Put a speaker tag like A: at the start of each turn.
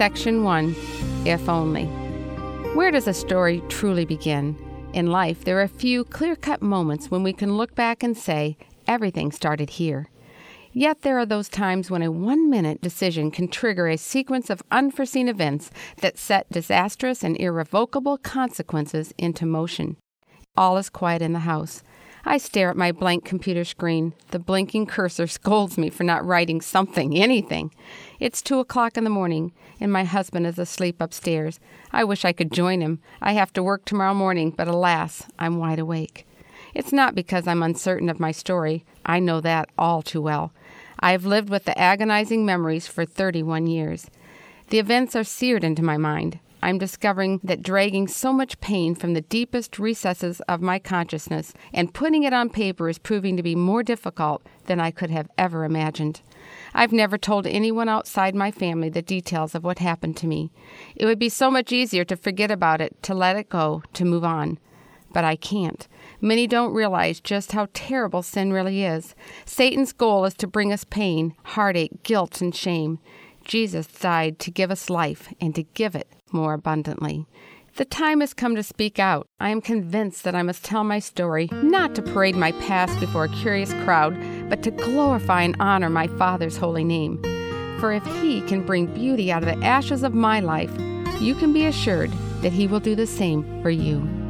A: Section 1, If Only. Where does a story truly begin? In life, there are a few clear-cut moments when we can look back and say, everything started here. Yet there are those times when a one-minute decision can trigger a sequence of unforeseen events that set disastrous and irrevocable consequences into motion. All is quiet in the house. I stare at my blank computer screen. The blinking cursor scolds me for not writing something, anything. It's 2:00 in the morning, and my husband is asleep upstairs. I wish I could join him. I have to work tomorrow morning, but alas, I'm wide awake. It's not because I'm uncertain of my story. I know that all too well. I have lived with the agonizing memories for 31 years. The events are seared into my mind. I'm discovering that dragging so much pain from the deepest recesses of my consciousness and putting it on paper is proving to be more difficult than I could have ever imagined. I've never told anyone outside my family the details of what happened to me. It would be so much easier to forget about it, to let it go, to move on. But I can't. Many don't realize just how terrible sin really is. Satan's goal is to bring us pain, heartache, guilt, and shame. Jesus died to give us life and to give it more abundantly. The time has come to speak out. I am convinced that I must tell my story, not to parade my past before a curious crowd, but to glorify and honor my Father's holy name. For if He can bring beauty out of the ashes of my life, you can be assured that He will do the same for you.